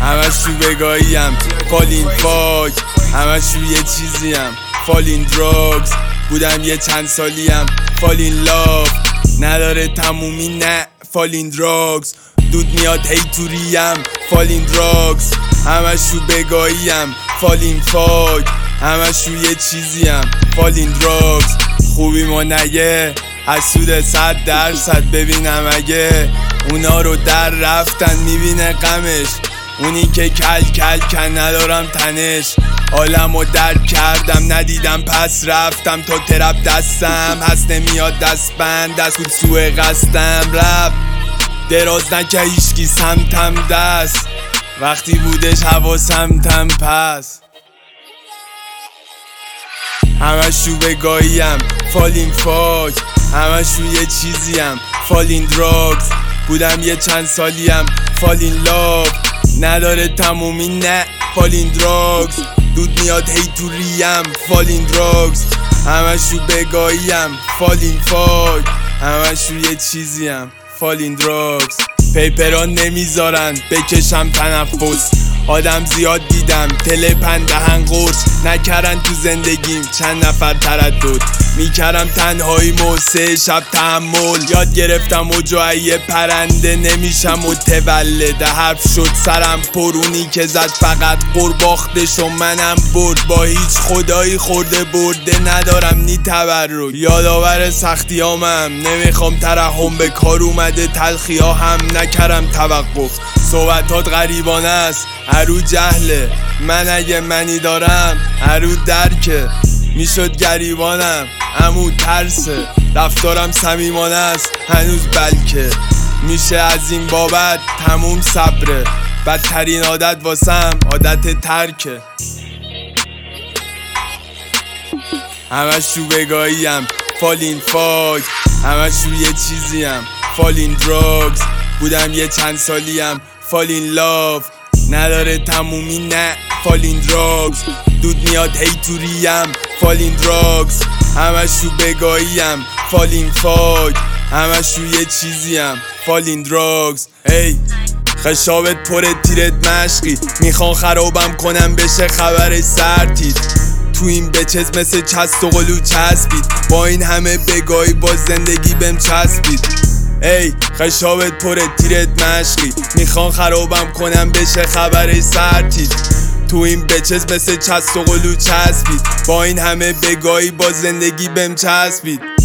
همش تو بگاهیم فالین فاک، همش رو یه چیزیم فالین دراگز. بودم یه چند سالیم فالین لاف، نداره تمومی نه فالین دراگز. دود میاد هی تو ریم فالین دراگز، همش رو بگاهیم فالین فاک، همش رو یه چیزیم فالین دراگز. خوبی ما نگه حسود 100% ببینم اگه اونا رو در رفتن میبینه غمش. اونی که کل کل کن ندارم تنش، عالمو درک کردم ندیدم پس رفتم تا ترپ دستم هست نمیاد دست بند دست بود سوء قصدم. رپ دراز نکه هیشکی سمتم دست وقتی بودش حواسم تم پس. همش رو بگاهیم فالین فاک، همش رو یه چیزیم فالین دراگز. بودم یه چند سالیم فالین لاف، نداره تمومی نه فالین دراگز. دود میاد هی تو ریم فالین دراگز، همش رو بگاهیم فالین فاک، همش رو یه چیزیم فالین دراگز. پیپران نمیذارن بکشم تنفس، آدم زیاد دیدم تلپن دهن قرص نکردن تو زندگیم چند نفر تردد میکردم تنهاییمو 3 شب تحمل. یاد گرفتم و جایی پرنده نمیشم متولد، حرف شد سرم پرونی که زد فقط قرباختش و منم برد. با هیچ خدایی خورده برده ندارم نی تبرک، یادآور سختیامم نمیخوام ترحم به کار اومده تلخی ها هم نکردم توقف. صحبتات غریبانه است هرو جهله، من اگه منی دارم هرو درکه. میشد گریبانم امو ترسه، رفتارم صمیمانه است هنوز بلکه. میشه از این بابت تموم صبره، بدترین عادت واسم عادت ترکه. همش رو بگاهیم فالین فاک، همش رو یه چیزیم فالین دراگز. بودم یه چند سالیم فالین لاف، نداره تمومی نه فالین دراگز. دود میاد هی تو ریم فالین دراگز، همش رو بگاهیم فالین فاک، همش رو یه چیزیم فالین دراگز. ای خشابت پر تیرت مشقی، میخوان خرابم کنم بشه خبر سرتید. تو این بچز مثل چست و قلو چسبید، با این همه بگاهی با زندگی بهم چسبید. ای خشابت پر تیرت مشقی، میخوان خرابم کنم بشه خبر سرتید. تو این بچز مثل چست و قلو چسبید، با این همه بگاهی با زندگی بهم چسبید.